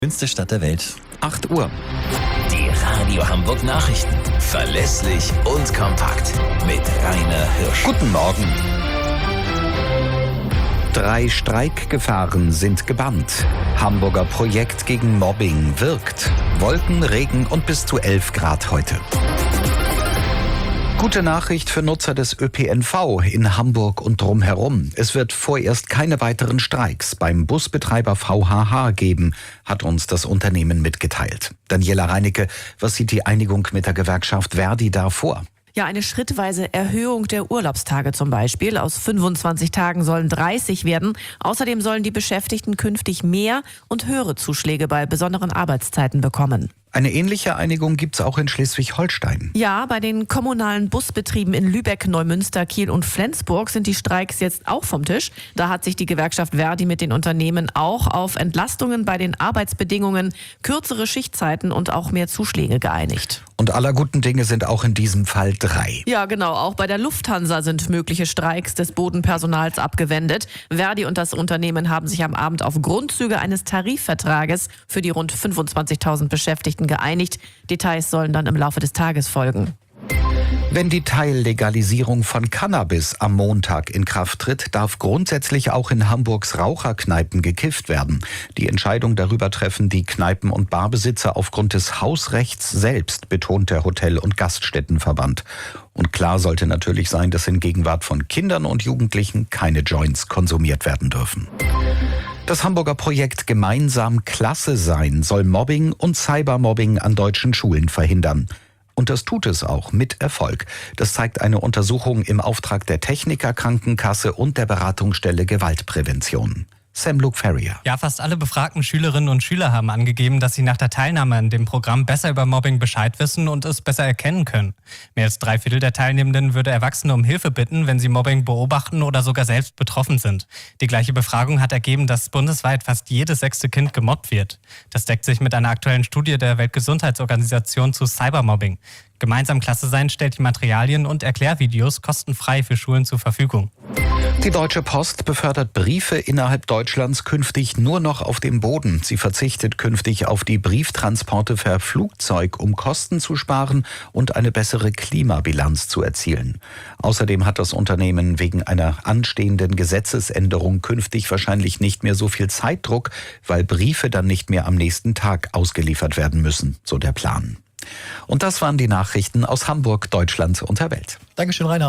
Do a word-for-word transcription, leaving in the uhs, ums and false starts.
Schönste Stadt der Welt. acht Uhr. Die Radio Hamburg Nachrichten. Verlässlich und kompakt. Mit Rainer Hirsch. Guten Morgen. Drei Streikgefahren sind gebannt. Hamburger Projekt gegen Mobbing wirkt. Wolken, Regen und bis zu elf Grad heute. Gute Nachricht für Nutzer des Ö P N V in Hamburg und drumherum. Es wird vorerst keine weiteren Streiks beim Busbetreiber V H H geben, hat uns das Unternehmen mitgeteilt. Daniela Reinecke, was sieht die Einigung mit der Gewerkschaft Verdi da vor? Ja, eine schrittweise Erhöhung der Urlaubstage zum Beispiel. Aus fünfundzwanzig Tagen sollen dreißig werden. Außerdem sollen die Beschäftigten künftig mehr und höhere Zuschläge bei besonderen Arbeitszeiten bekommen. Eine ähnliche Einigung gibt's auch in Schleswig-Holstein. Ja, bei den kommunalen Busbetrieben in Lübeck, Neumünster, Kiel und Flensburg sind die Streiks jetzt auch vom Tisch. Da hat sich die Gewerkschaft Verdi mit den Unternehmen auch auf Entlastungen bei den Arbeitsbedingungen, kürzere Schichtzeiten und auch mehr Zuschläge geeinigt. Und aller guten Dinge sind auch in diesem Fall drei. Ja, genau. Auch bei der Lufthansa sind mögliche Streiks des Bodenpersonals abgewendet. Verdi und das Unternehmen haben sich am Abend auf Grundzüge eines Tarifvertrages für die rund fünfundzwanzigtausend Beschäftigten geeinigt. Details sollen dann im Laufe des Tages folgen. Wenn die Teillegalisierung von Cannabis am Montag in Kraft tritt, darf grundsätzlich auch in Hamburgs Raucherkneipen gekifft werden. Die Entscheidung darüber treffen die Kneipen- und Barbesitzer aufgrund des Hausrechts selbst, betont der Hotel- und Gaststättenverband. Und klar sollte natürlich sein, dass in Gegenwart von Kindern und Jugendlichen keine Joints konsumiert werden dürfen. Das Hamburger Projekt Gemeinsam Klasse sein soll Mobbing und Cybermobbing an deutschen Schulen verhindern. Und das tut es auch mit Erfolg. Das zeigt eine Untersuchung im Auftrag der Techniker Krankenkasse und der Beratungsstelle Gewaltprävention. Sam Luke Ferrier. Ja, fast alle befragten Schülerinnen und Schüler haben angegeben, dass sie nach der Teilnahme an dem Programm besser über Mobbing Bescheid wissen und es besser erkennen können. Mehr als drei Viertel der Teilnehmenden würde Erwachsene um Hilfe bitten, wenn sie Mobbing beobachten oder sogar selbst betroffen sind. Die gleiche Befragung hat ergeben, dass bundesweit fast jedes sechste Kind gemobbt wird. Das deckt sich mit einer aktuellen Studie der Weltgesundheitsorganisation zu Cybermobbing. Gemeinsam Klasse sein stellt die Materialien und Erklärvideos kostenfrei für Schulen zur Verfügung. Die Deutsche Post befördert Briefe innerhalb Deutschlands künftig nur noch auf dem Boden. Sie verzichtet künftig auf die Brieftransporte per Flugzeug, um Kosten zu sparen und eine bessere Klimabilanz zu erzielen. Außerdem hat das Unternehmen wegen einer anstehenden Gesetzesänderung künftig wahrscheinlich nicht mehr so viel Zeitdruck, weil Briefe dann nicht mehr am nächsten Tag ausgeliefert werden müssen, so der Plan. Und das waren die Nachrichten aus Hamburg, Deutschland und der Welt. Dankeschön, Rainer.